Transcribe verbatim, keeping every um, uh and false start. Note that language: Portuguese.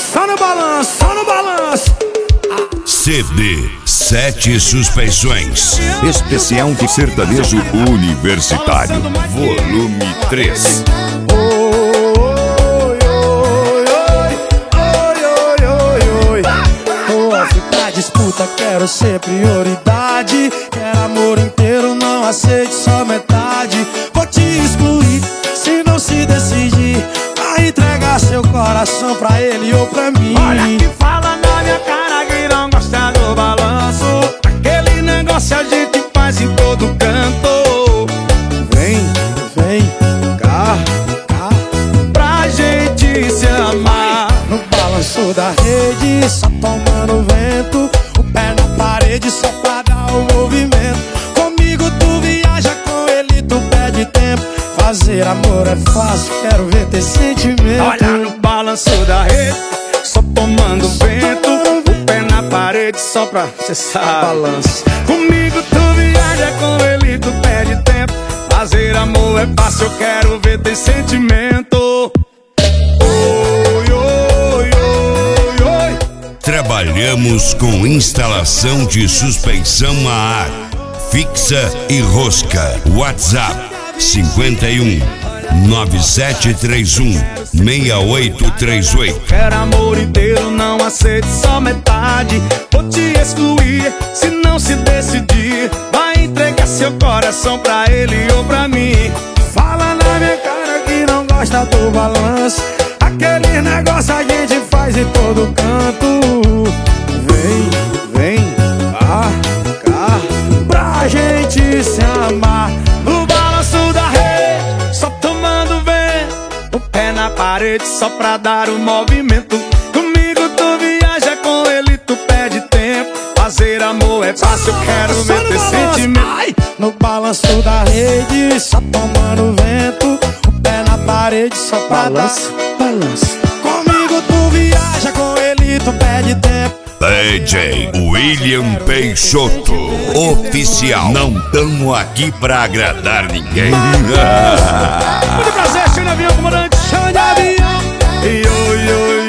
só no balanço, só no balanço. C D Sete Suspeições. Especial de sertanejo universitário, volume três. Na disputa quero ser prioridade. Quero amor inteiro, não aceite só metade. Vou te excluir se não se decidir a entregar seu coração pra ele ou pra mim. Olha que fala na minha cara que não gosta do balanço. Aquele negócio a gente faz em todo canto. Vem, vem, cá, cá, pra gente se amar. no balanço da rede, só tomando vento. O pé na parede só pra dar o movimento. Comigo tu viaja, com ele tu perde tempo. Fazer amor é fácil, quero ver ter sentimento. Olha no balanço da rede, só tomando vento. O pé na parede só pra cê sabe. Balanço. Comigo tu viaja, com ele tu perde tempo. Fazer amor é fácil, eu quero ver ter sentimento. Oi, oi, oi, oi. Trabalhamos com instalação de suspensão a ar, fixa e rosca. WhatsApp cinquenta e um, nove sete três um, seis oito três oito. Quero amor inteiro, não aceite só metade. Vou te excluir se não se decidir. Vai entregar seu coração pra ele ou pra mim. Fala na minha cara que não gosta do balanço. Aquele negócio a gente faz em todo canto. Vem, vem, cá, cá, pra gente se amar. No balanço da rede, só tomando vento. O pé na parede só pra dar o movimento. Comigo tu viaja, com ele tu perde tempo. Fazer amor é fácil, eu quero ver ter sentimento. Ai, no balanço da rede, só tomando vento. O pé na parede só pra Balanço, dar balanço. Comigo tu viaja, com ele tu perde tempo. D J William Peixoto, oficial. Não tamo aqui pra agradar ninguém. Muito prazer, chama de avião, comandante. Chama de avião. E oi, oi,